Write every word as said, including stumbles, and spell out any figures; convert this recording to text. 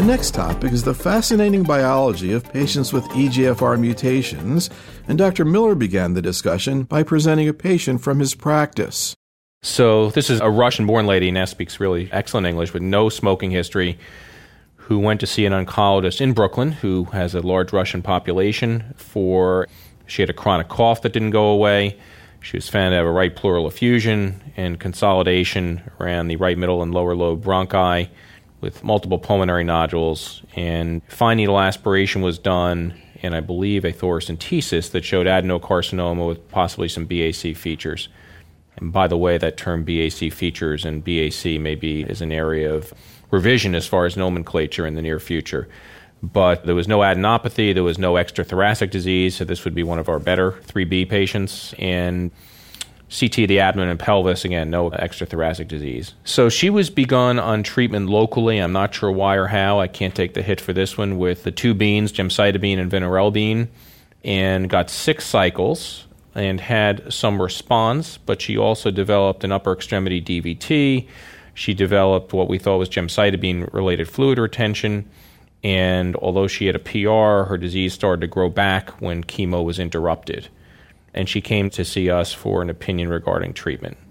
next topic is the fascinating biology of patients with E G F R mutations, and Doctor Miller began the discussion by presenting a patient from his practice. So this is a Russian-born lady, now speaks really excellent English with no smoking history, who went to see an oncologist in Brooklyn who has a large Russian population for, she had a chronic cough that didn't go away. She was found to have a right pleural effusion and consolidation around the right middle and lower lobe bronchi with multiple pulmonary nodules. And fine needle aspiration was done, and I believe a thoracentesis that showed adenocarcinoma with possibly some B A C features. And by the way, that term B A C features and B A C maybe is an area of revision as far as nomenclature in the near future. But there was no adenopathy, there was no extrathoracic disease, so this would be one of our better three B patients. And C T of the abdomen and pelvis, again, no extrathoracic disease. So she was begun on treatment locally. I'm not sure why or how. I can't take the hit for this one, with the two beans, gemcitabine and vinorelbine, and got six cycles and had some response, but she also developed an upper extremity D V T. She developed what we thought was gemcitabine-related fluid retention, and although she had a P R, her disease started to grow back when chemo was interrupted. And she came to see us for an opinion regarding treatment.